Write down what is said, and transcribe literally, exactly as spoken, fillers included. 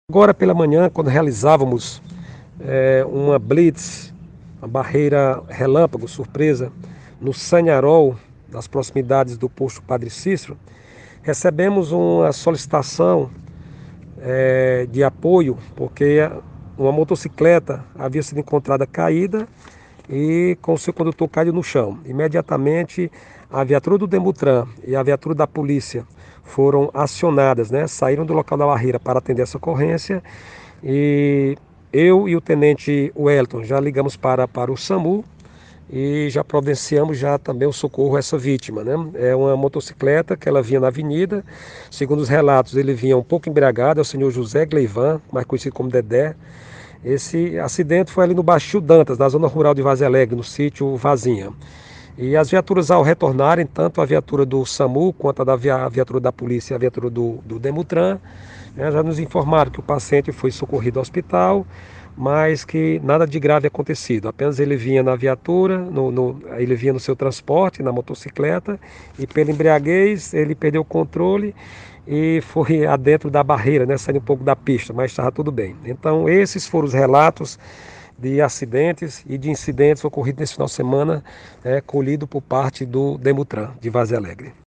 Agora pela manhã, quando realizávamos é, uma blitz, uma barreira relâmpago, surpresa, no Sanharol, nas proximidades do posto Padre Cícero, recebemos uma solicitação é, de apoio, porque uma motocicleta havia sido encontrada caída e com o seu condutor caído no chão. Imediatamente, a viatura do Demutran e a viatura da polícia foram acionadas, né? Saíram do local da barreira para atender essa ocorrência e eu e o tenente Wellington já ligamos para, para o SAMU e já providenciamos já também o socorro a essa vítima, né? É uma motocicleta que ela vinha na avenida, segundo os relatos ele vinha um pouco embriagado, é o senhor José Gleivan, mais conhecido como Dedé. Esse acidente foi ali no Baixio Dantas, na zona rural de Vaza Alegre, no sítio Vazinha. E as viaturas ao retornarem, tanto a viatura do SAMU quanto a, da via, a viatura da polícia e a viatura do, do Demutran, né, já nos informaram que o paciente foi socorrido ao hospital, mas que nada de grave acontecido. Apenas ele vinha na viatura, no, no, ele vinha no seu transporte, na motocicleta, e pela embriaguez ele perdeu o controle e foi adentro da barreira, né, saindo um pouco da pista, mas estava tudo bem. Então esses foram os relatos de acidentes e de incidentes ocorridos nesse final de semana, é, colhido por parte do Demutran de Vaza Alegre.